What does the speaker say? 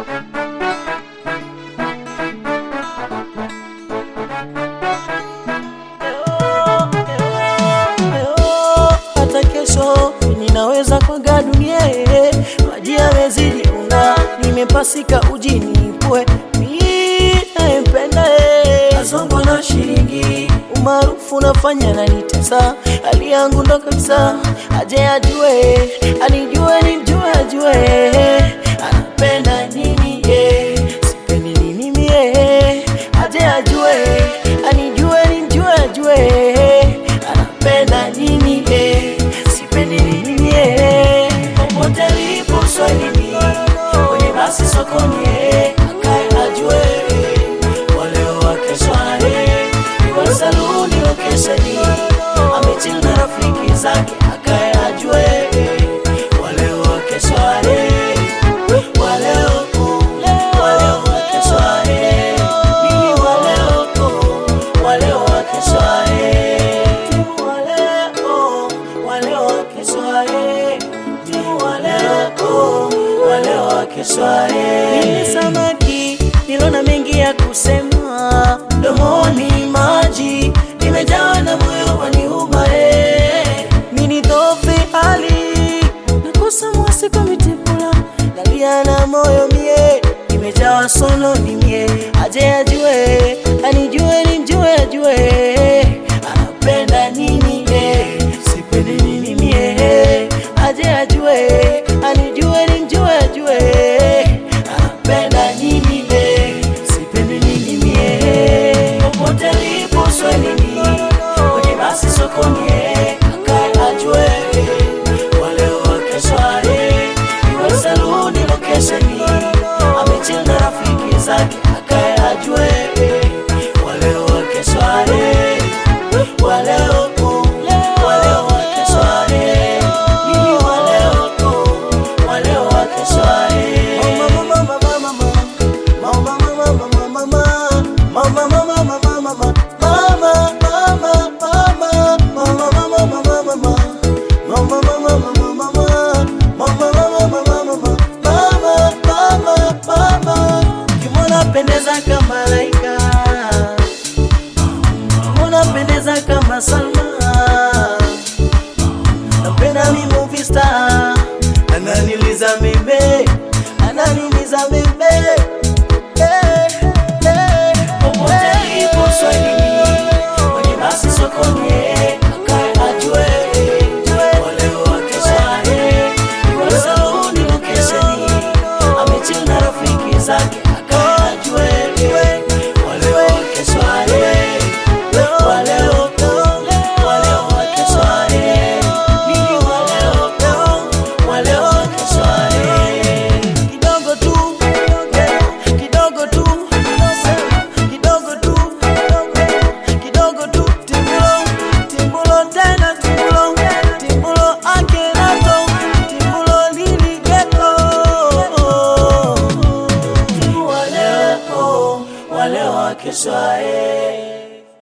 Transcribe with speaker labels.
Speaker 1: Hata kesho ninaweza kuaga dunia, maji yamezidi unga, nimepasika ujini pwe, mimi nampenda azongo na shilingi, umaarufu nafanya na nitesa, hali yangu ndo kabisa, aje ajue, anijue nimjue ajue, anapenda nini sipendi nini mie, aje ajue, anijue nimjue ajue, anapenda nini sipendi nini mie, popote lipo swahilini, kwenye basi sokoni akae ajue, waleo wakeswale, iwa saluni lokesheni, amechill na rafiki zake akae ajue, waleo wakeswale, waleo wakeswale, mimi waleo wakeswale, timu waleo wakeswale, timu waleo wakeswale. Mimi samaki nilona mengi ya kusema, domoni maji nimejawa na moyo waniuma mini dhofi hali nakosa mwasi kwa mitipula, nalia na moyo mie, nimejawa sono ni mie, aje ajue, anijue nimjue ajue, anapenda nini sipendi nini mie, aje ajue, anijue